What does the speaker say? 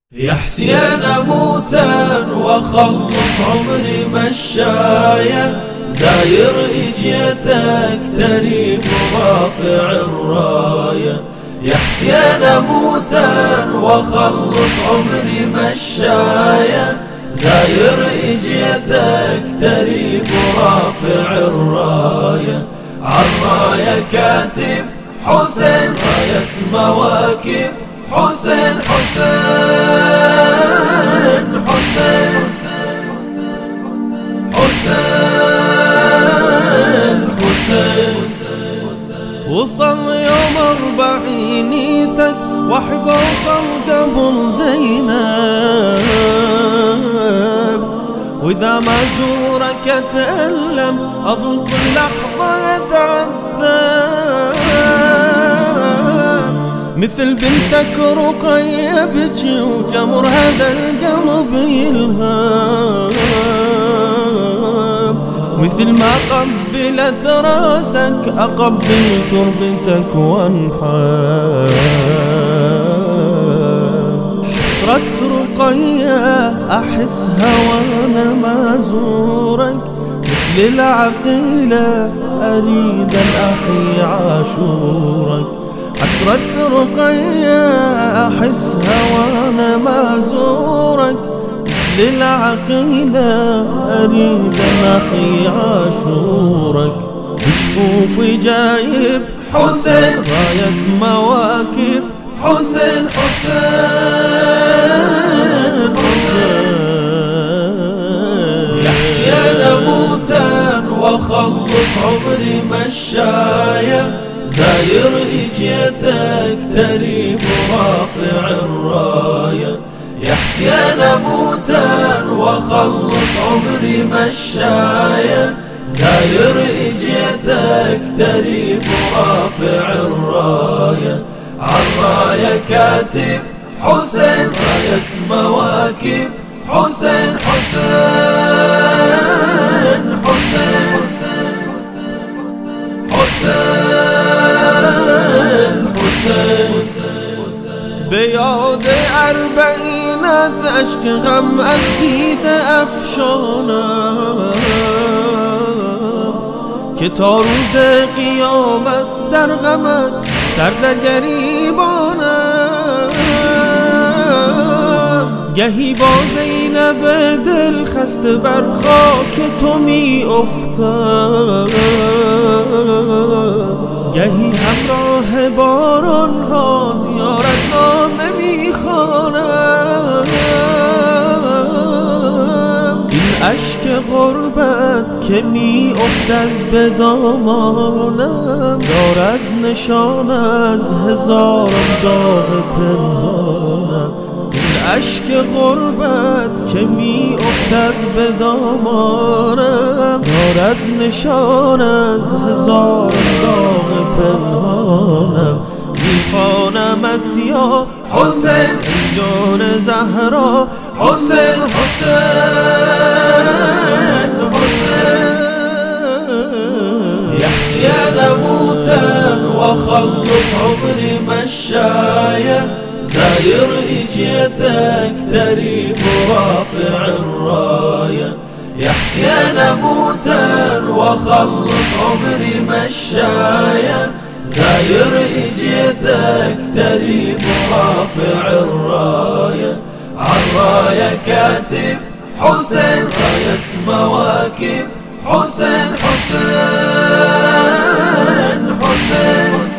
يا حسين موتا وخلص عمري مشاية، زاير اجيتك تريب ورافع الراية. يا حسين موتا وخلص عمري مشاية، زاير اجيتك تريب ورافع الراية. عالراية كاتب حسين راية مواكب، حسين حسين حسين حسين حسين. وصل يوم 40 واحب اوصل قبل زينب، واذا ما زورك اتألم اظن كل لحظة اتعذب. مثل بنتك رقية بجي وجمر هذا القلب يلهب، مثل ما قبلت راسك أقبل تربتك وانحب. حسرة رقية أحسها وانا ما زورك، مثل العقيلة أريد أن أحيي عاشورك. حسرة رقية أحسها وانا ما زورك، للعقيلة أريد أن أحيي عاشورك. بجفوفي جايب حسين راية مواكب، حسين حسين حسين. يا حسين موتا وخلص عمري مشاية، زاير اجيتك تريب ورافع الراية. يا حسين موتا وخلص عمري مشاية، زاير اجيتك تريب ورافع الراية. عالراية كاتب حسين راية مواكب، حسين حسين حسين حسين حسين. بيعود 40 أشكي غم أزديد أفشانا، كتار روز قیامت در غمت سر در گریبانا. گهی با زینب دل خسته بر خاک تو می افتد، گهی همراه باران ها زیارت نامه می خوانم. این اشک غربت که می افتد به دامانم، دارد نشان از هزاران داغ پنهانم. این اشک غربت که می افتد به دامانم، دارد نشان از هزاران داغ پنهانم. میخوانمت یا حسین جان زهرا، حسین حسین حسین. يا حسين موتا وخلص عمري مشاية، زاير اجيتك تريب ورافع الراية. يا حسين موتا وخلص عمري مشاية، زاير اجيتك تريب ورافع الراية. عالراية كاتب حسين راية مواكب، حسين حسين حسين